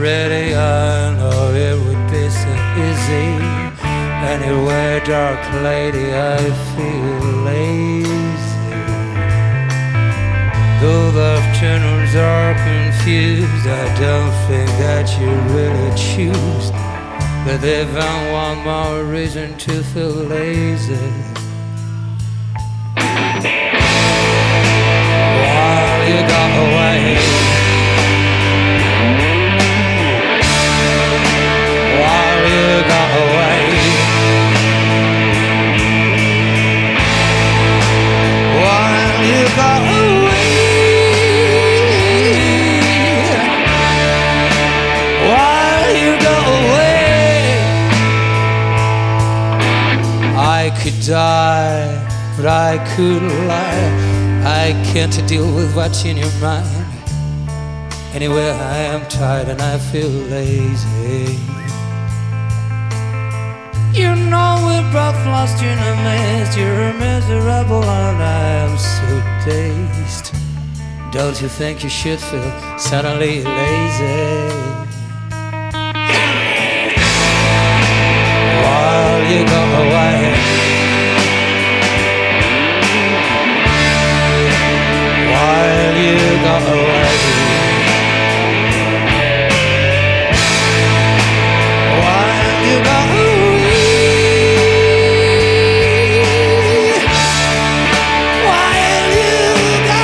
already, I know it would be so easy. Anyway, dark lady, I feel lazy. Though the afternoons are confused, I don't think that you really choose. But they found one more reason to feel lazy. While you got away, while you got away, while you got away, while you got away, I could die, but I couldn't lie. I can't deal with what's in your mind. Anyway, I am tired and I feel lazy. You know we're both lost in a maze. You're miserable and I am so dazed. Don't you think you should feel suddenly lazy? While you go away, while you go away, while you go away, while you go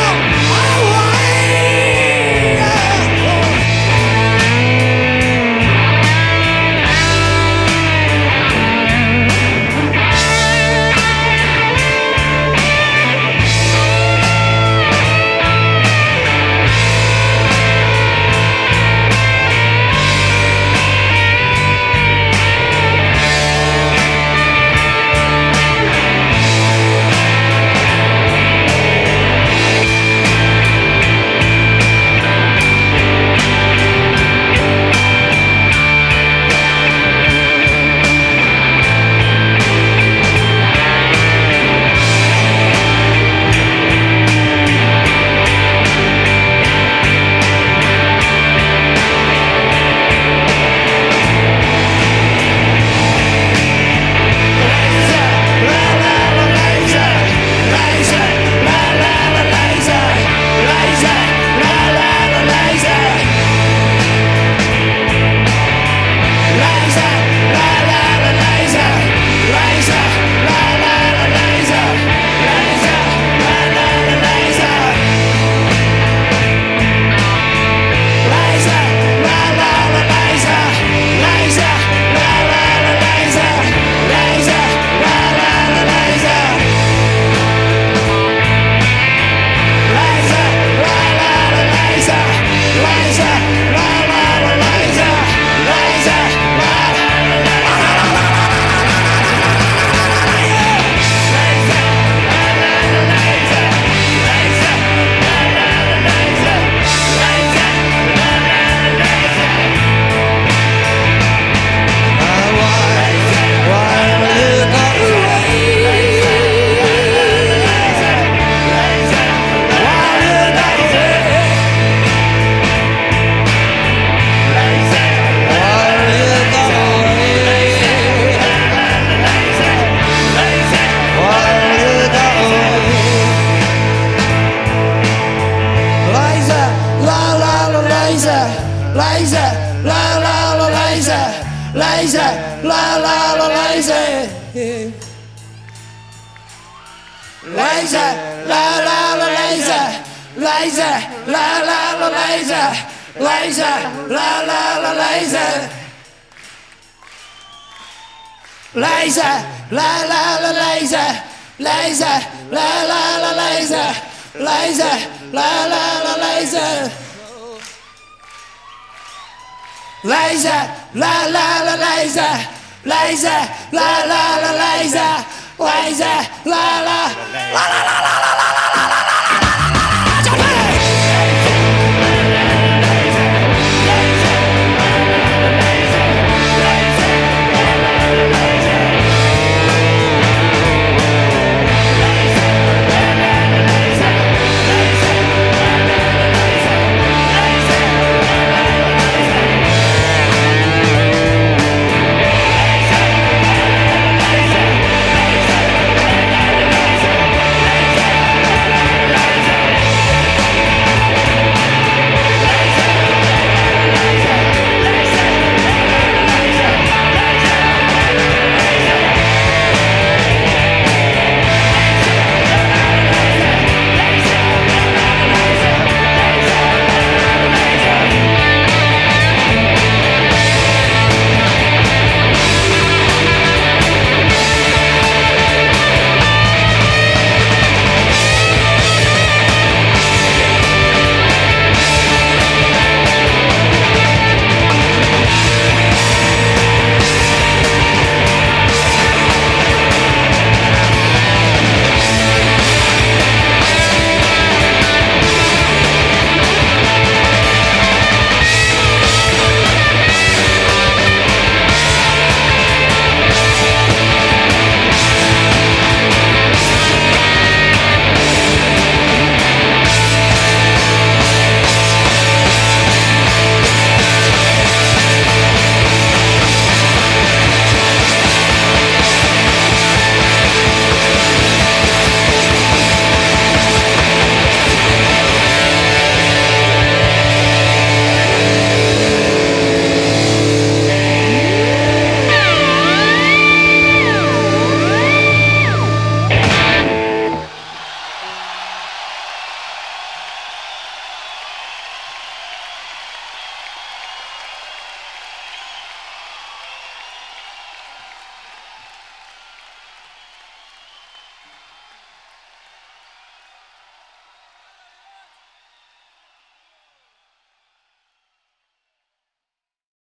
lazy, la la la lazy, lazy, la la la lazy, lazy, la la la lazy, lazy, la la la lazy, lazy, la la la lazy, lazy, la la la lazy, lazy, la la la lazy. Lazy, la la la lazy, lazy, la la la lazy, lazy, la la la la la la.